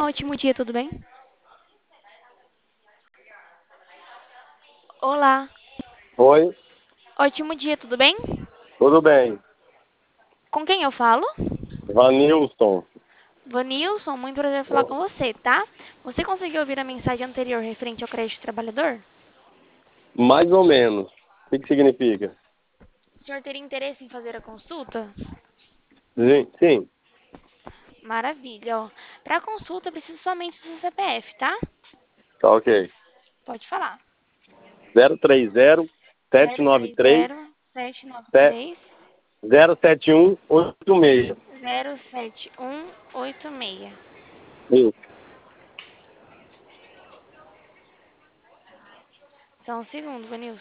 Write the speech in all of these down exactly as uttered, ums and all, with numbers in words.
ótimo dia, tudo bem? Olá, Oi, ótimo dia, tudo bem? tudo bem? Com quem eu falo? Vanilson, Vanilson, muito prazer em falar com você, tá? Você conseguiu ouvir a mensagem anterior referente ao crédito trabalhador? mais ou menos. O que, que significa? O senhor teria interesse em fazer a consulta? Sim, sim, Maravilha, ó. Para consulta, preciso somente do C P F, tá? tá ok. Pode falar. zero três zero sete Zero nove três três zero sete nove sete três zero sete um oito seis. zero sete um oito seis. Isso, Só um segundo, Vanilson.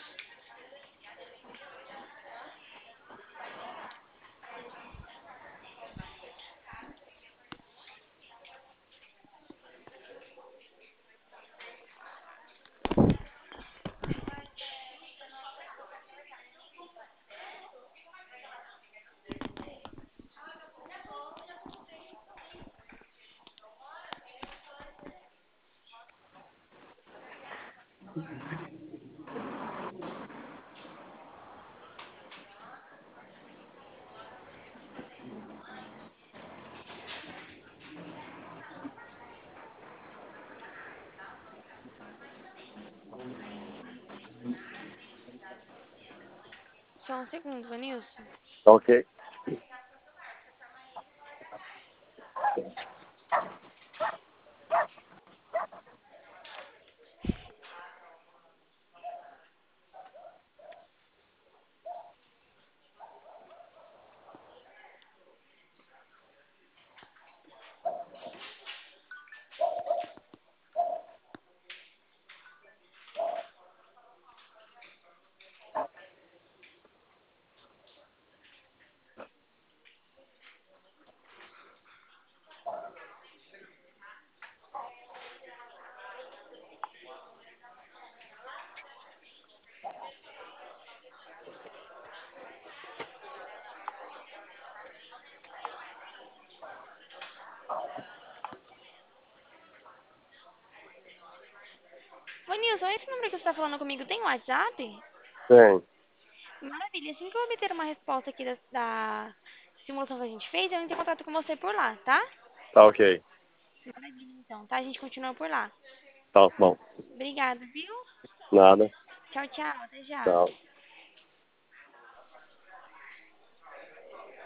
Só um segundo, Vanilson. tá ok. Vanilson, esse número que você está falando comigo tem WhatsApp? Tem, Maravilha. Assim que eu obter uma resposta aqui da, da simulação que a gente fez, eu entro em contato com você por lá, tá? tá ok. Maravilha, então, tá? A gente continua por lá. Tá bom. Obrigada, viu? Nada. Tchau, tchau. Até já. Tchau.